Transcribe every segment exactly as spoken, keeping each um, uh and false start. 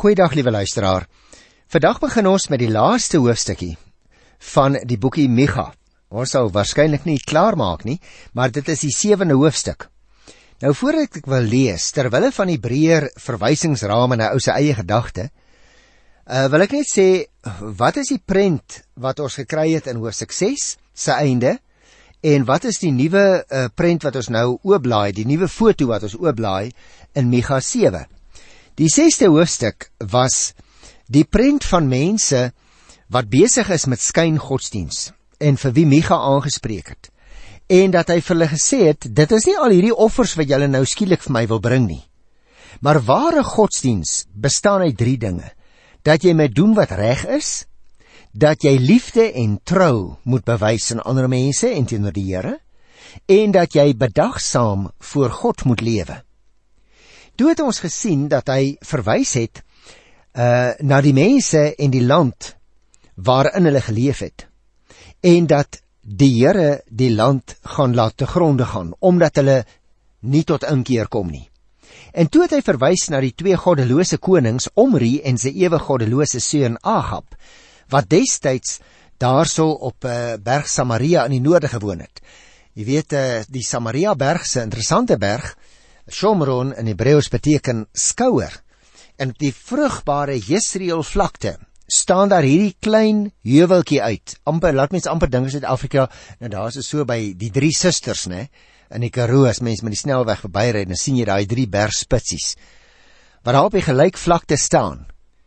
Goeiedag, liewe luisteraar. Vandag begin ons met die laaste hoofstukkie van die boekie Micha. Ons sal waarskynlik nie klaarmaak nie, maar dit is die sewende hoofstuk. Nou, voordat ek wil lees, terwille van die breër verwysingsraam en 'n ou se eie gedagte, uh, wil ek net sê, wat is die prent wat ons gekry het in hoofstuk ses se einde, en wat is die nuwe uh, prent wat ons nou oopblaai, die nuwe foto wat ons oopblaai in Micha sewe. Die sesde hoofstuk was die prent van mense wat besig is met skyngodsdiens en vir wie Micha aangespreek het. En dat hy vir hulle gesê het, dit is nie al hierdie offers wat julle nou skielik vir my wil bring nie. Maar ware godsdiens bestaan uit drie dinge. Dat jy moet doen wat reg is, dat jy liefde en trou moet bewys aan ander mense en teenoor die Here, en dat jy bedagsaam voor God moet lewe. Toe het ons gesien dat hy verwys het uh, na die mense en die land waarin hulle geleef het, en dat die Here die land gaan laat te gronde gaan, omdat hulle nie tot inkeer kom nie. En toe het hy verwys na die twee goddelose konings, Omri en sy ewig goddelose seun Agab, wat destyds daarso op uh, berg Samaria in die noorde gewoon het. Jy weet, uh, die Samaria berg, se interessante berg, Shomron in Hebreëus beteken skouer, en op die vrugbare Jesreel vlakte staan daar hierdie klein heuweltjie uit, amper, laat mens amper dink in Suid-Afrika, nou daar is so by die drie susters, ne, in die Karoo, as mens met die snelweg verbyry, dan sien jy daai drie bergspitsies, wat daar op die gelykvlakte staan.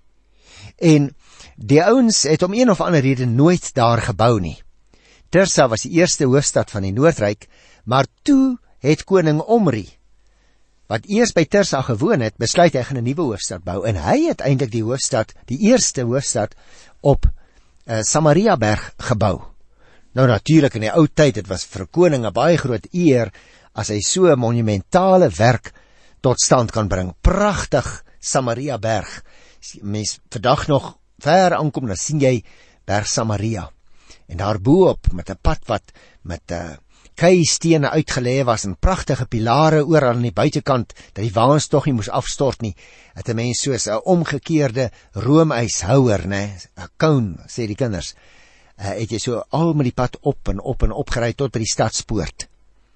En die ouens het om een of ander rede nooit daar gebou nie. Tirsa was die eerste hoofstad van die Noordryk, maar toe het koning Omri, wat eers by Tirsa gewoon het, besluit hy gaan 'n nuwe hoofstad bou, en hy het eintlik die hoofstad, die eerste hoofstad op uh, Samaria berg gebou. Nou natuurlik in die ou tyd, dit was vir 'n koning 'n baie groot eer as hy so 'n monumentale werk tot stand kan bring. Pragtig Samaria berg. Mens vandag nog ver aankom, dan sien jy berg Samaria. En daar bo-op met 'n pad wat met 'n uh, keistene uitgelê was en pragtige pilare oor aan die buitekant, dat die waans tog nie moes afstort nie. Het 'n mens soos 'n omgekeerde roomyshouer, né, 'n cone, sê die kinders. Uh, het jy so al met die pad op en op en opgery tot by die stadspoort.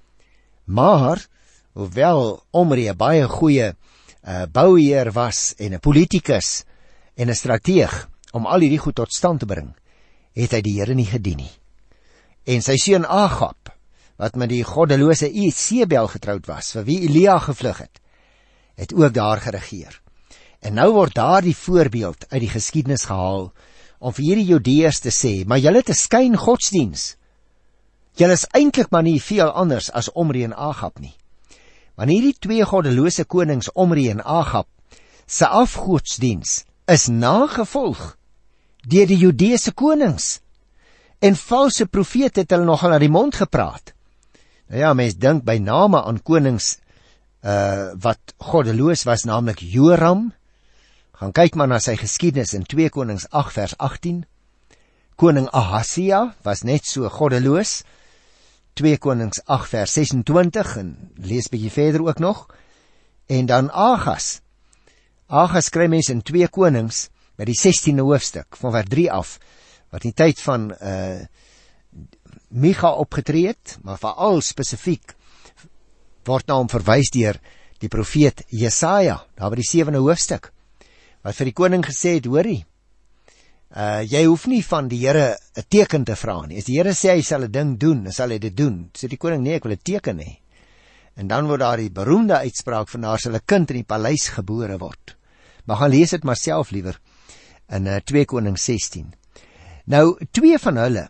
Maar, hoewel Omri 'n baie goeie uh, bouheer was en 'n politikus en 'n strateeg om al hierdie goed tot stand te bring, het hy die Here nie gedien nie. En sy seun Agab, wat met die goddelose Isebel getroud was, vir wie Elia gevlug het, het ook daar geregeer. En nou word daar die voorbeeld uit die geskiedenis gehaal, om vir hierdie Judeërs te sê, maar julle het 'n skyn godsdiens. Julle is eintlik maar nie veel anders as Omri en Agab nie. Want hierdie twee goddelose konings, Omri en Agab, se afgodsdiens is nagevolg deur die Judeëse konings. En valse profete het hulle nogal na die mond gepraat. Nou ja, mens dink by name aan konings uh, wat goddeloos was, naamlik Joram. Gaan kyk maar na sy geskiedenis in twee Konings agt vers agttien. Koning Ahasia was net so goddeloos, twee Konings agt vers ses en twintig, en lees bietjie verder ook nog. En dan Agas. Agas kry mens in twee Konings, by die sestiende hoofstuk, van vers drie af, wat in die tyd van uh, Micha opgetree het, maar veral spesifiek word na hom verwys deur die profeet Jesaja, daar by die sewende hoofstuk, wat vir die koning gesê het, hoorie, uh, jy hoef nie van die Here 'n teken te vra nie. As die Here sê hy sal 'n ding doen, dan sal hy dit doen. Sê die koning, nee, ek wil 'n teken hê. En dan word daar die beroemde uitspraak van daar sal 'n kind in die paleis gebore word. Maar gaan lees dit maar self liewer in uh, twee Konings sestien. Nou, twee van hulle,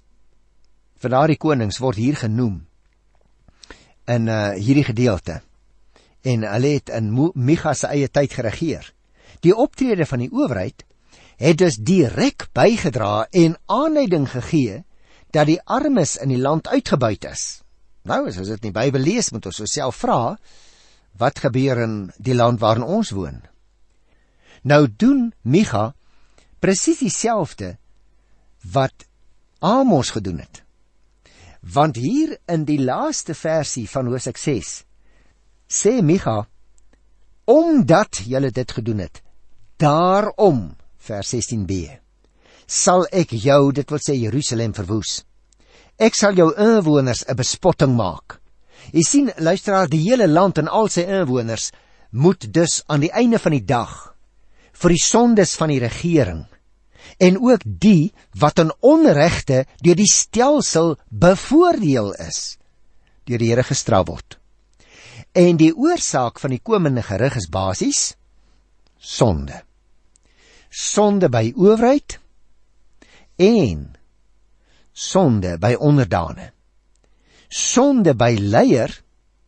van daardie konings, word hier genoem in uh, hierdie gedeelte. En hulle het in Micha se eie tyd geregeer. Die optrede van die owerheid het dus direk bygedra en aanleiding gegee dat die armes in die land uitgebuit is. Nou, as ons dit in die Bybel lees, moet ons osself vra, wat gebeur in die land waarin ons woon? Nou doen Micha presies dieselfde wat Amos gedoen het. Want hier in die laaste versie van hoofstuk ses sê Micha, omdat julle dit gedoen het, Daarom, vers sestien b, sal ek jou, dit wil sê Jerusalem, verwoes. Ek sal jou inwoners 'n bespotting maak. Jy sien, luisteraar, die hele land en al sy inwoners moet dus aan die einde van die dag vir die sondes van die regering en ook die wat in onregte deur die stelsel bevoordeel is, deur die Here gestraf word. En die oorsaak van die komende gerig is basies sonde. Sonde by owerheid en sonde by onderdane. Sonde by leier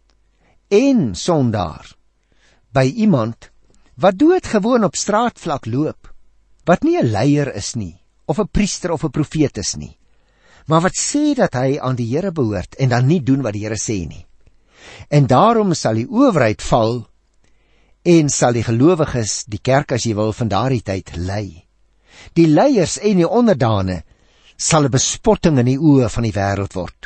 en sondaar by iemand wat doodgewoon op straatvlak loop, wat nie 'n leier is nie, of 'n priester of 'n profeet is nie, maar wat sê dat hy aan die Here behoort en dan nie doen wat die Here sê nie. En daarom sal die owerheid val en sal die gelowiges, die kerk as jy wil, van daardie tyd lei. Die leiers en die onderdane sal 'n bespotting in die oë van die wêreld word.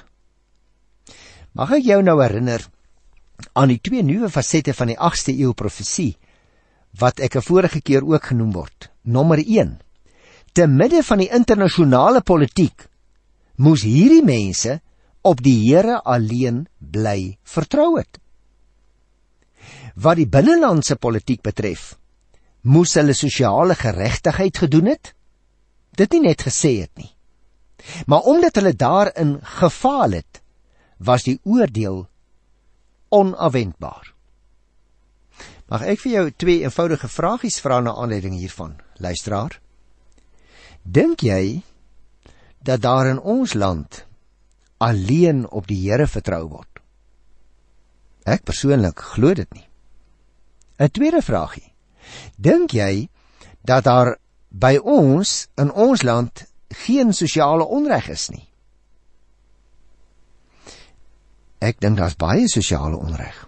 Mag ek jou nou herinner aan die twee nuwe fasette van die agste eeu profesie, wat ek 'n vorige keer ook genoem word. Nommer een, te midde van die internasionale politiek, moes hierdie mense op die Here alleen bly vertrou het. Wat die binnelandse politiek betref, moes hulle sosiale geregtigheid gedoen het, dit nie net gesê het nie. Maar omdat hulle daarin gefaal het, was die oordeel onafwendbaar. Mag ek vir jou twee eenvoudige vragies vra na aanleiding hiervan, luisteraar? Dink jy dat daar in ons land alleen op die Here vertrou word? Ek persoonlik glo dit nie. 'n Tweede vragie. Dink jy dat daar by ons in ons land geen sosiale onreg is nie? Ek dink daar's baie sosiale onreg.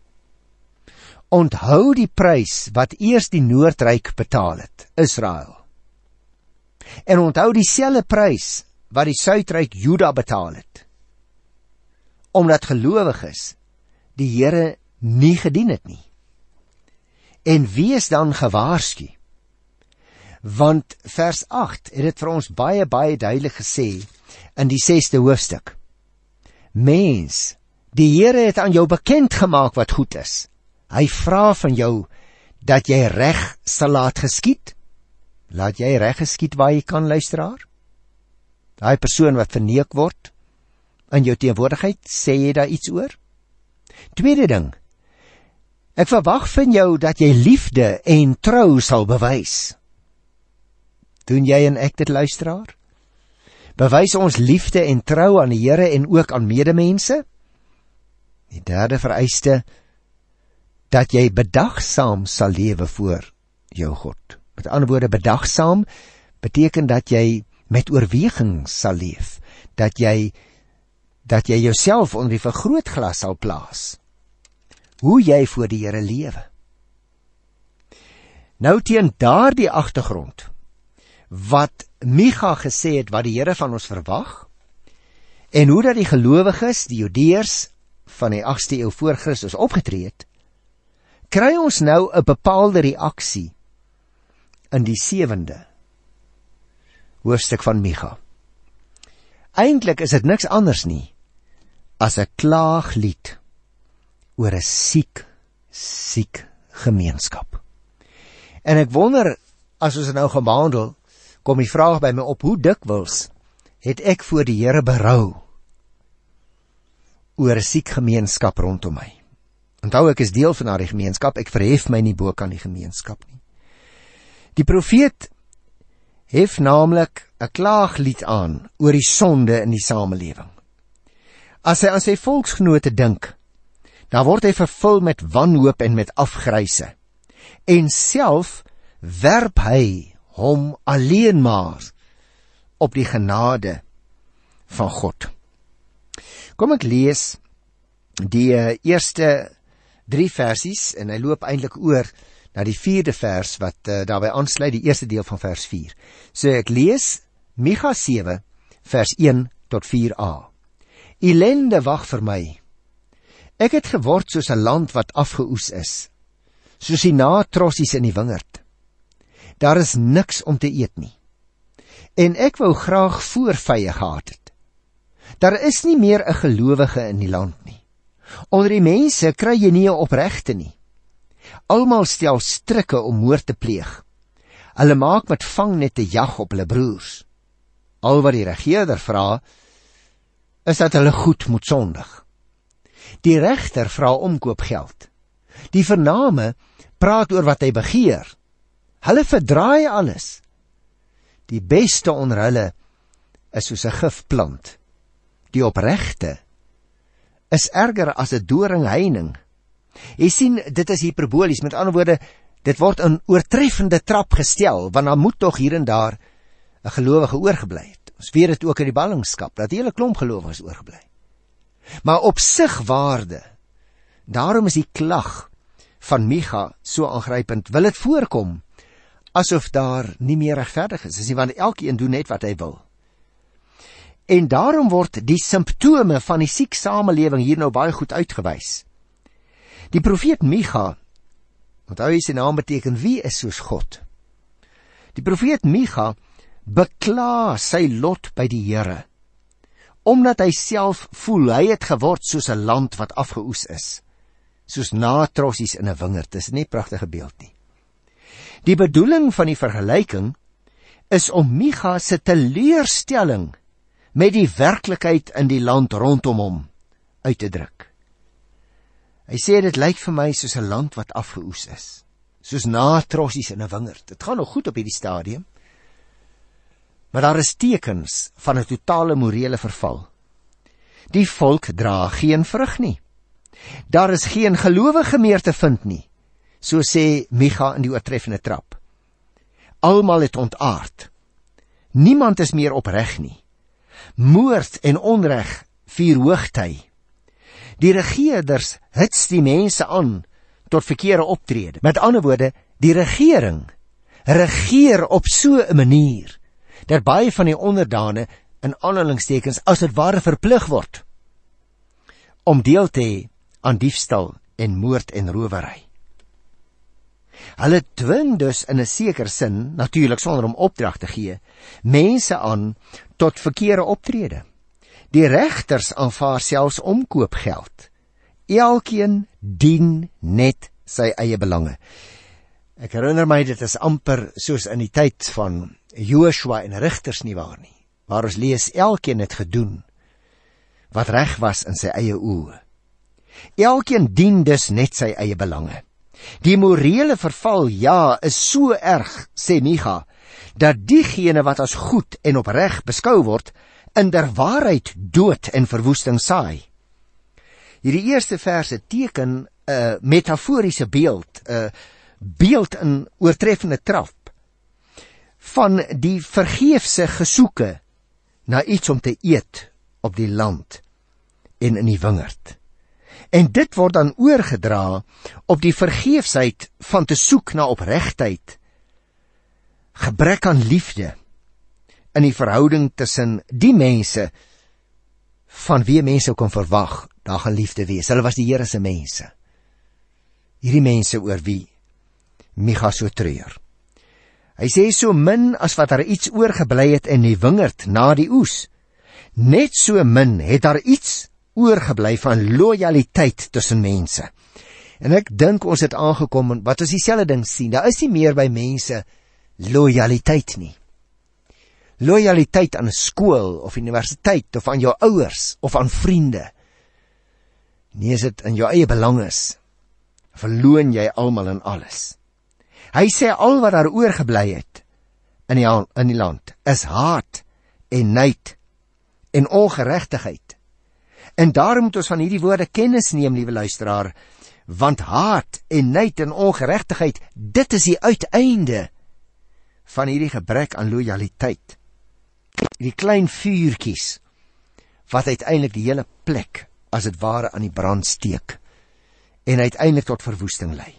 Onthou die prys wat eers die Noordryk betaal het, Israel. En onthou dieselfde prys wat die Suidryk Juda betaal het, omdat gelowiges die Here nie gedien het nie. En wees dan gewaarsku, want vers agt het dit vir ons baie baie duidelik gesê in die sesde hoofstuk. Mens, die Here het aan jou bekend gemaak wat goed is. Hy vra van jou dat jy reg sal laat geskied. Laat jy reg geskied waar jy kan, luisteraar? Daai persoon wat verneek word in jou teenwoordigheid, sê jy daar iets oor? Tweede ding, ek verwag van jou dat jy liefde en trou sal bewys. Doen jy en ek dit, luisteraar? Bewys ons liefde en trou aan die Here en ook aan medemense? Die derde vereiste, dat jy bedagsaam sal lewe voor jou God. Met ander woorde, bedagsaam beteken dat jy met oorweging sal leef, dat jy dat jy jouself onder die vergrootglas sal plaas, hoe jy voor die Here lewe. Nou teen daardie agtergrond, wat Micha gesê het wat die Here van ons verwag, en hoe dat die gelowiges, die Judeërs van die agste eeu voor Christus opgetree het, kry ons nou 'n bepaalde reaksie in die sewende hoofstuk van Micha. Eintlik is dit niks anders nie as 'n klaaglied oor 'n siek, siek gemeenskap. En ek wonder, as ons nou gaan behandel, kom die vraag by my op, hoe dikwels het ek voor die Here berou oor 'n siek gemeenskap rondom my? Onthou, ek is deel van daardie gemeenskap, ek verhef my nie bo kan die gemeenskap nie. Die profeet hef naamlik 'n klaaglied aan oor die sonde in die samelewing. As hy aan sy volksgenote dink, dan word hy vervul met wanhoop en met afgryse. En self werp hy hom alleen maar op die genade van God. Kom ek lees die uh, eerste drie versies, en hy loop eintlik oor na die vierde vers, wat uh, daarby aansluit, die eerste deel van vers vier. So ek lees Micha sewe, vers een tot vier a. Ellende wag vir my. Ek het geword soos 'n land wat afgeoes is, soos die natrossies in die wingerd. Daar is niks om te eet nie. En ek wou graag voorvye gehad het. Daar is nie meer 'n gelowige in die land nie. Onder die mense kry jy nie 'n opregte nie. Almal stel strikke om moord te pleeg. Hulle maak met vangnette jag op hulle broers. Al wat die regerder vra, is dat hulle goed moet sondig. Die regter vra omkoopgeld. Die vername praat oor wat hy begeer. Hulle verdraai alles. Die beste onder hulle is soos 'n gifplant. Die opregte is erger as 'n doringheining. Jy sien, dit is hiperbolies, met ander woorde, dit word in oortreffende trap gestel, want dan moet tog hier en daar 'n gelowige oorgebly het. Ons weet dit ook in die ballingskap, dat die hele klomp gelowiges oorgebly. Maar op sig waarde, daarom is die klag van Micha so aangrypend, wil dit voorkom, asof daar nie meer regverdig is, is nie, want elkeen doen net wat hy wil. En daarom word die simptome van die siek samelewing hier nou baie goed uitgewys. Die profeet Micha, onthou jy sy naam beteken, wie is soos God? Die profeet Micha bekla sy lot by die Here, omdat hy self voel, hy het geword soos 'n land wat afgeoes is, soos natrossies in 'n wingerd. Dis nie 'n pragtige beeld nie. Die bedoeling van die vergelyking is om Micha se teleurstelling met die werklikheid in die land rondom hom uit te druk. Hy sê, dit lyk vir my soos 'n land wat afgeoes is, soos natrossies in 'n wingerd. Dit gaan nog goed op hierdie stadium, maar daar is tekens van 'n totale morele verval. Die volk dra geen vrug nie. Daar is geen gelowige meer te vind nie, so sê Micha in die oortreffende trap. Almal het ontaard. Niemand is meer opreg nie. Moord en onreg vier hoogtyd. Die regerders hits die mense aan tot verkeerde optrede. Met ander woorde, die regering regeer op so 'n manier dat baie van die onderdane in aanhalingstekens as dit ware verplig word om deel te hê aan diefstal en moord en rowery. Hulle dwing dus in 'n sekere sin, natuurlik sonder om opdrag te gee, mense aan tot verkeerde optrede. Die regters aanvaar selfs omkoopgeld. Elkeen dien net sy eie belange. Ek herinner my, dit is amper soos in die tyd van Joshua en Rigters nie waar nie, waar ons lees, elkeen het gedoen wat reg was in sy eie oë. Elkeen dien dus net sy eie belange. Die morele verval, ja, is so erg, sê Micha, dat diegene wat as goed en opreg beskou word, in der waarheid dood en verwoesting saai. Hierdie eerste verse teken 'n uh, metaforiese beeld, 'n uh, beeld in oortreffende trap, van die vergeefse gesoeke na iets om te eet op die land en in die wingerd. En dit word dan oorgedra op die vergeefsheid van te soek na opregtheid, gebrek aan liefde in die verhouding tussen die mense van wie mense kon verwag, daar gaan liefde wees. Hulle was die Here se mense. Hierdie mense oor wie Micha so treur. Hy sê, so min as wat daar iets oorgebly het in die wingerd na die oes, net so min het daar iets oorgebly van lojaliteit tussen mense. En ek dink ons het aangekom wat ons dieselfde ding sien, daar is nie meer by mense lojaliteit nie. Lojaliteit aan 'n skool of universiteit of aan jou ouers of aan vriende. Nee, as dit in jou eie belang is, verloon jy almal en alles. Hy sê al wat daar oorgebly het in die, in die land is haat en nyd en ongeregtigheid. En daarom moet ons van hierdie woorde kennis neem, liewe luisteraar, want haat en nyd en ongeregtigheid, dit is die uiteinde van hierdie gebrek aan lojaliteit. Die klein vuurtjies wat uiteindelik die hele plek as dit ware aan die brand steek en uiteindelik tot verwoesting lei.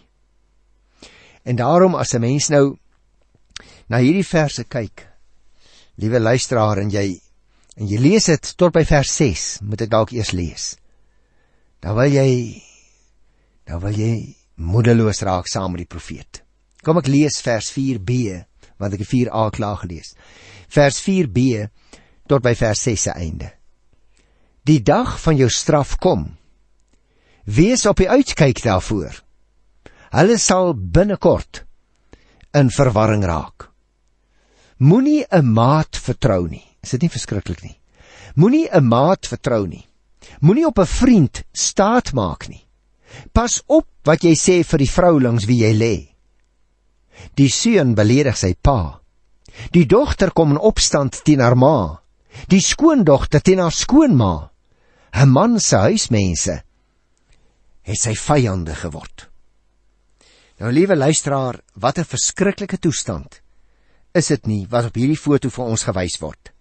En daarom as 'n mens nou na hierdie verse kyk, liewe luisteraar, en jy en jy lees dit tot by vers ses, moet ek dalk eers lees, dan wil jy dan wil jy moedeloos raak saam met die profeet. Kom ek lees vers vier b want ek het vier a klaar gelees. Vers vier b tot by vers ses se einde. Die dag van jou straf kom. Wees op die uitkyk daarvoor. Hulle sal binnekort in verwarring raak. Moenie 'n maat vertrou nie. Is dit nie verskriklik nie? Moenie 'n maat vertrou nie. Moenie op 'n vriend staat maak nie. Pas op wat jy sê vir die vrou langs wie jy lê. Die seun beledig sy pa. Die dogter kom in opstand teen haar ma. Die skoondogter teen haar skoonma. 'n Man se huismense het sy vyande geword. Nou, liewe luisteraar, wat 'n verskriklike toestand is dit nie wat op hierdie foto vir ons gewys word.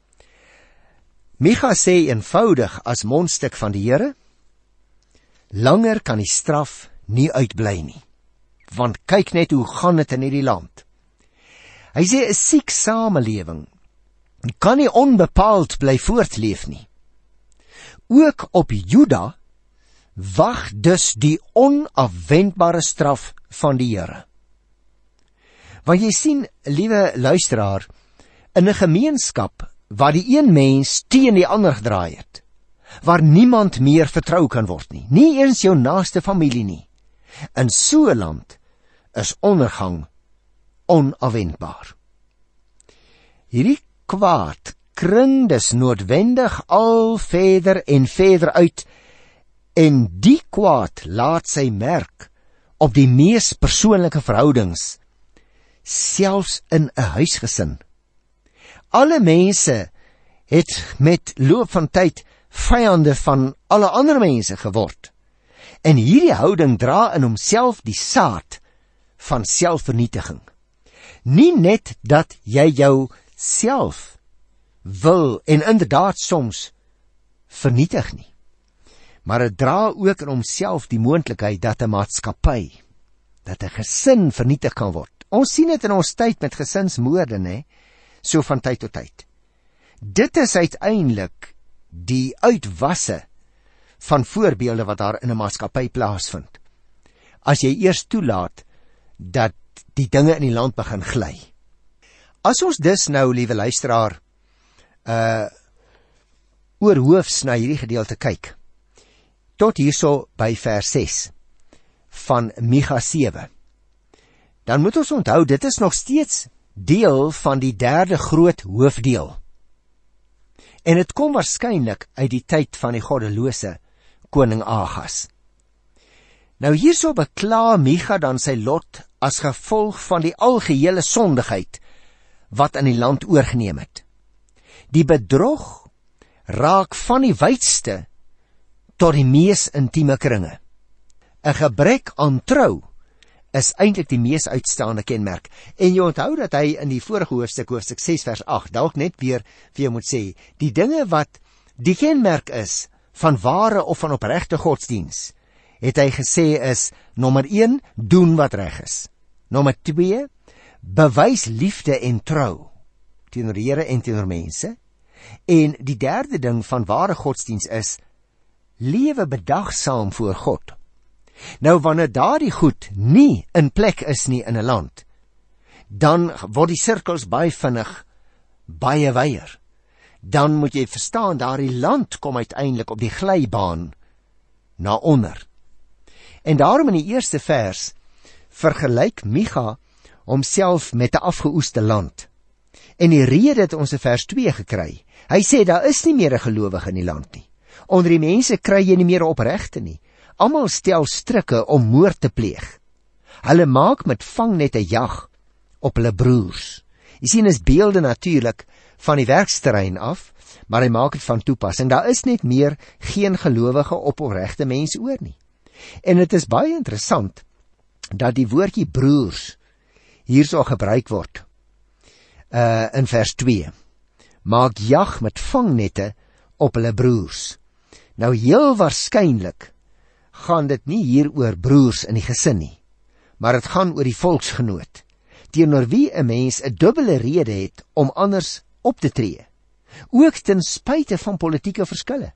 Micha sê eenvoudig as mondstuk van die Here, langer kan die straf nie uitbly nie, want kyk net hoe gaan dit in hierdie land. Hy sê 'n siek samelewing kan nie onbepaald bly voortleef nie. Ook op Juda wag dus die onafwendbare straf van die Here. Want jy sien, liewe luisteraar, in 'n gemeenskap waar die een mens teen die ander gedraai het, waar niemand meer vertrou kan word nie, nie eens jou naaste familie nie, in so 'n land is ondergang onafwendbaar. Hierdie kwaad kring dus noodwendig al verder en verder uit, en die kwaad laat sy merk op die mees persoonlike verhoudings, selfs in 'n huisgesin. Alle mense het met loop van tyd vyande van alle ander mense geword, en hierdie houding dra in homself die saad van selfvernietiging. Nie net dat jy jou self wil en inderdaad soms vernietig nie, maar het dra ook in homself die moontlikheid dat 'n maatskappy, dat 'n gesin vernietig kan word. Ons sien dit in ons tyd met gesinsmoorde, né? So van tyd tot tyd. Dit is uiteindelik die uitwasse van voorbeelde wat daar in 'n maatskappy plaasvind, as jy eers toelaat dat die dinge in die land begin gly. As ons dus nou, liewe luisteraar, uh, oor hoofs na hierdie gedeelte kyk, tot hierso by vers ses van Micha sewe, dan moet ons onthou, dit is nog steeds deel van die derde groot hoofdeel. En het kom waarskynlik uit die tyd van die goddelose koning Agas. Nou hierso bekla Micha dan sy lot as gevolg van die algehele sondigheid wat in die land oorgeneem het. Die bedrog raak van die wydste tot die mees intieme kringe. 'n Gebrek aan trou is eintlik die mees uitstaande kenmerk. En jy onthou dat hy in die vorige hoofstuk, hoofstuk ses vers agt, dalk net weer vir jou moet sê, die dinge wat die kenmerk is van ware of van opregte godsdiens, het hy gesê is, nommer een, doen wat reg is. Nommer twee, bewys liefde en trou teenoor die Here en teenoor mense. En die derde ding van ware godsdiens is, lewe bedagsaam voor God. Nou, wanneer daardie goed nie in plek is nie in 'n land, dan word die sirkels baie vinnig baie wyer. Dan moet jy verstaan, daardie land kom uiteindelik op die glybaan na onder. En daarom in die eerste vers vergelyk Micha homself met 'n afgeoeste land. En die rede het ons in vers twee gekry. Hy sê, daar is nie meer 'n gelowige in die land nie. Onder die mense kry jy nie meer 'n opregte nie. Almal stel strikke om moord te pleeg. Hulle maak met vangnette jag op hulle broers. Jy sien, is beelde natuurlik van die werksterrein af, maar hy maak dit van toepassing. Daar is net meer geen gelowige op opregte mense oor nie. En dit is baie interessant dat die woordjie broers hierso gebruik word. Uh, in vers twee. Maak jag met vangnette op hulle broers. Nou heel waarskynlik gaan dit nie hier oor broers in die gesin nie, maar dit gaan oor die volksgenoot, teenoor wie 'n mens 'n dubbele rede het om anders op te tree, ook ten spyte van politieke verskille.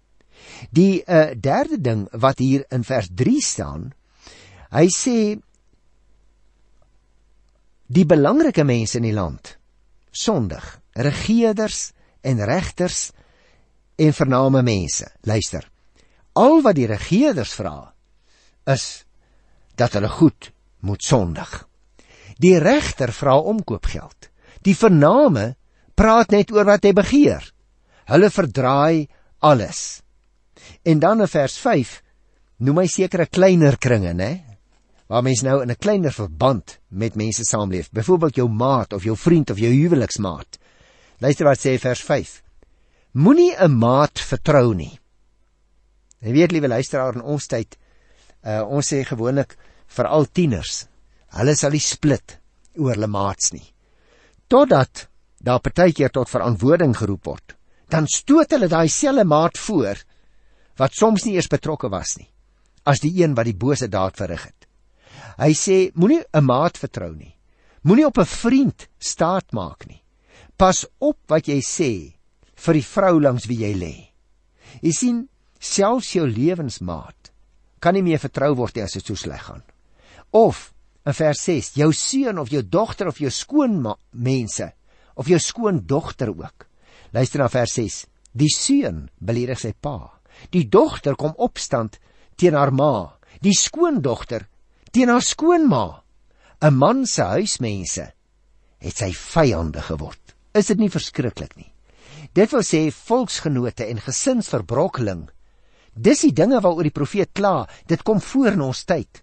Die uh, derde ding wat hier in vers drie staan, hy sê, Die belangrike mense in die land, sondig, regerders en regters en vername mense. Luister, al wat die regerders vra, is dat hulle goed moet sondig. Die regter vra omkoopgeld. Die vername praat net oor wat hy begeer. Hulle verdraai alles. En dan in vers vyf, noem hy sekere kleiner kringe, né? Waar mens nou in 'n kleiner verband met mense saamleef. Byvoorbeeld jou maat of jou vriend of jou huweliksmaat. Luister wat sê vers vyf. Moenie 'n maat vertrou nie. Jy weet, liewe luisteraar, in ons tyd, uh, ons sê gewoonlik veral tieners, hulle sal nie split oor hulle maats nie. Totdat daar partykeer tot verantwoording geroep word, dan stoot hulle daai selfe maat voor, wat soms nie eers betrokke was nie, as die een wat die bose daad verrig het. Hy sê, moenie 'n maat vertrou nie, moenie op 'n vriend staat maak nie. Pas op wat jy sê vir die vrou langs wie jy lê. Jy sien, selfs jou lewensmaat kan nie meer vertrou word nie as dit so sleg gaan. Of, in vers ses, jou seun of jou dogter of jou skoonmense, of jou skoondogter ook. Luister na vers ses. Die seun beledig sy pa. Die dogter kom opstand teen haar ma. Die skoondogter teen haar skoonma. 'n Man se huismense het sy vyande geword. Is dit nie verskriklik nie? Dit wil sê volksgenote en gesinsverbrokkeling. Dis die dinge waaroor die profeet kla. Dit kom voor in ons tyd.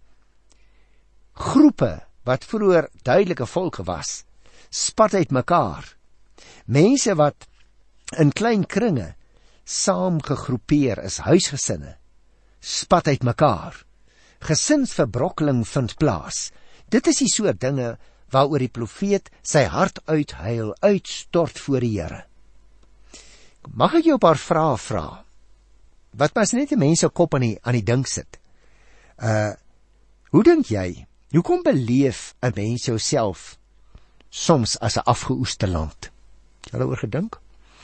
Groepe wat vroeër duidelike volke was, spat uit mekaar. Mense wat in klein kringe saam gegroepeer is, huisgesinne, spat uit mekaar. Gesinsverbrokkeling vind plaas. Dit is die soort dinge waaroor die profeet sy hart uithuil, uitstort voor die Here. Mag ek jou 'n paar vrae vra? Wat mas net die mense kop aan die, aan die dink sit? Uh, hoe dink jy? Hoekom beleef 'n mens jouself soms as 'n afgeoeste land? Het jy daaroor gedink?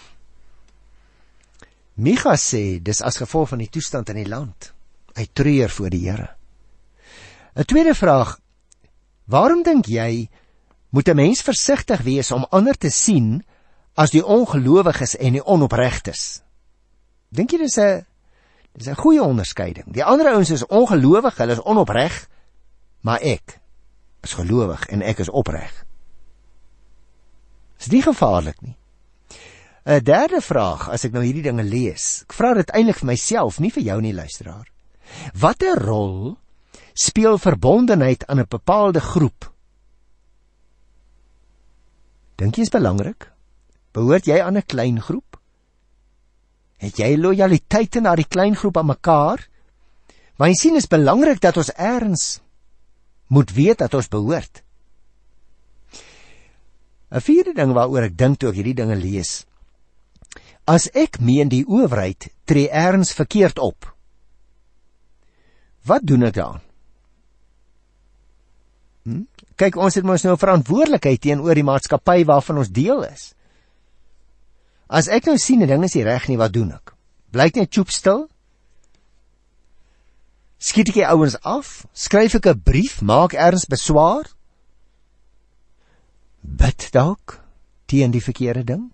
Micha sê, dis as gevolg van die toestand in die land. Hy treur voor die Here. 'n Tweede vraag, waarom dink jy, moet 'n mens versigtig wees om ander te sien as die ongelowiges en die onopregtes? Dink jy dis 'n dis 'n goeie onderskeiding? Die ander ouens is ongelowig, hulle is onopreg, maar ek is gelowig en ek is opreg. Is nie gevaarlik nie. 'n Derde vraag, as ek nou hierdie dinge lees, ek vra dit eintlik vir myself, nie vir jou nie, luisteraar. Watter rol speel verbondenheid aan 'n bepaalde groep? Dink jy is belangrik? Behoort jy aan 'n klein groep? Het jy lojaliteite na die klein groep aan mekaar? Maar jy sien, is belangrik dat ons eers moet weet dat ons behoort. 'n Vierde ding waaroor ek dink toe ek hierdie dinge lees, as ek meen die owerheid tree eers verkeerd op, wat doen ek dan? Hm? Kyk, ons het mos nou verantwoordelikheid teenoor die maatskappy waarvan ons deel is. As ek nou sien 'n ding is nie reg nie, wat doen ek? Bly ek net tjoep stil? Skiet ek die ouens af? Skryf ek 'n brief? Maak erns beswaar? Bid dalk teen die verkeerde ding?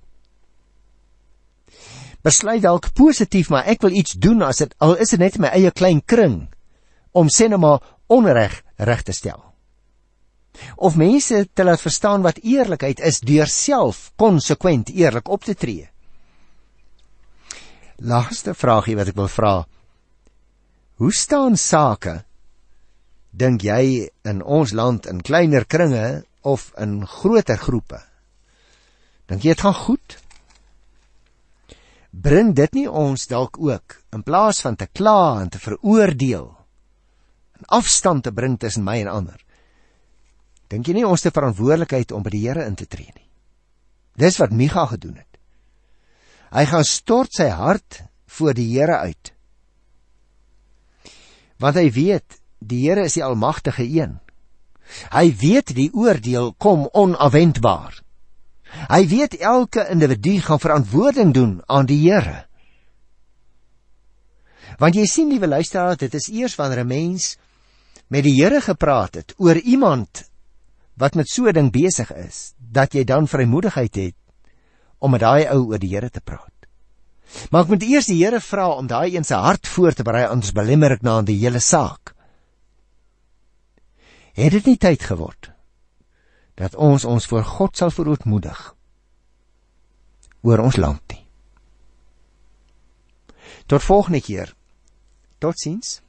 Besluit dalk positief, maar ek wil iets doen, as dit, al is dit net in my eie klein kring, om sê nou maar onreg reg te stel. Of mense te laat verstaan wat eerlikheid is, deur self konsekwent eerlik op te tree. Laaste vraagie wat ek wil vra, hoe staan sake, dink jy, in ons land, in kleiner kringe, of in groter groepe? Dink jy het gaan goed? Bring dit nie ons dalk ook, in plaas van te kla en te veroordeel, en afstand te bring tussen my en ander, dink jy nie ons te verantwoordelikheid om by die Here in te tree nie? Dis wat Micha gedoen het. Hy gaan stort sy hart voor die Here uit. Want hy weet, die Here is die almagtige een. Hy weet die oordeel kom onafwendbaar. Hy weet elke individu gaan verantwoording doen aan die Here. Want jy sien, liewe luisteraar, dit is eers wanneer 'n mens met die Here gepraat het oor iemand wat met so 'n ding besig is, dat jy dan vrymoedigheid het om met daai ou oor die Here te praat. Maar ek moet eers die Here vra om daai een se hart voor te berei, anders belemmer ek na die hele saak. Het dit nie tyd geword dat ons ons voor God sal verootmoedig oor ons land nie? Tot volgende keer. Totsiens.